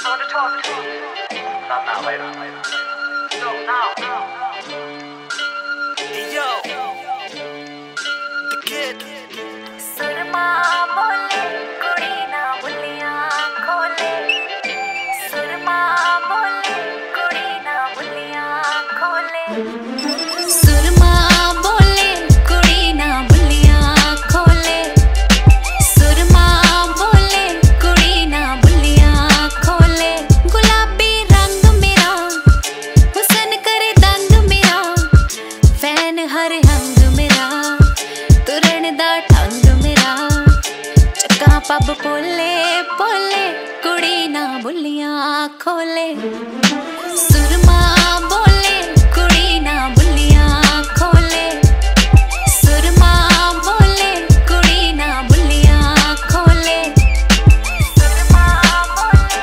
Not now, later. No, now. Hey, yo. The kid. सुरमा बोले कुड़ी ना बुलियां खोले सुरमा बोले कुड़ी ना बुलियां खोले सुरमा बोले कुड़ी ना बुलियां खोले सुरमा बोले कुड़ी ना बुलियां खोले गुलाबी रंग मेरा हुसन करे दंग मेरा फैन हर हंग मेरा तुरन दा ढंग मेरा चक्का पब पोले पोले कुड़ी ना बुलियां खोले सुरमा बोले कुड़ी ना बुलियां खोले सुरमा बोले कुड़ी ना बुलियां खोले सुरमा बोले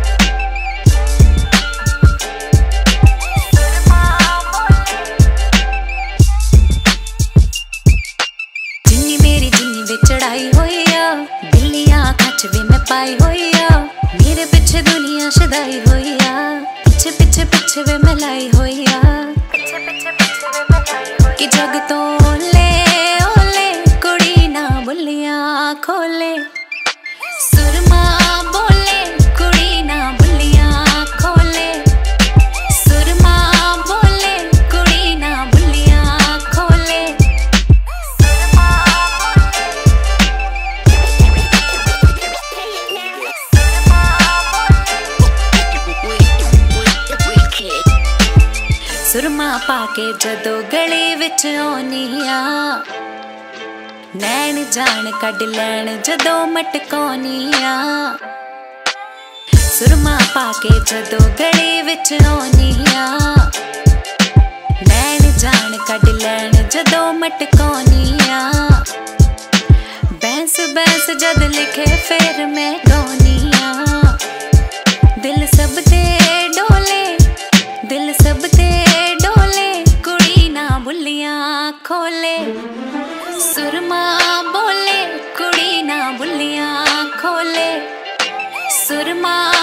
सुरमा बोले जिन्नी मेरी जिन्नी वे चढ़ाई होई आ बिल्लियां कच वे मैं पाई होई आ मेरे पीछे दुनिया शदाई होई आ पीछे पीछे पीछे वे मैं लाई होई आ पीछे पीछे पीछे वे मैं लाई होई कि जग तो ओले ओले कुड़ी ना बुलियां खोले सुरमा बोले कुड़ी ना बुलियां खोले सुरमा बोले कुड़ी ना बुलियां खोले सुरमा सुरमा पाके जदों गली विच आउनी आ नैन जान कढ लैण जदों मटकाउनी आ सुरमा पाके जदों गली विच आउनी आ नैन जान कढ लैण जदों मटकाउनी आ बैंस बैंस जद लिखे फिर मैं गाउनी आ दिल सब ते डोले दिल सब ते डोले कुड़ी ना बुलियां खोले सुरमा बोले कुड़ी ना बुलियां खोले सुरमा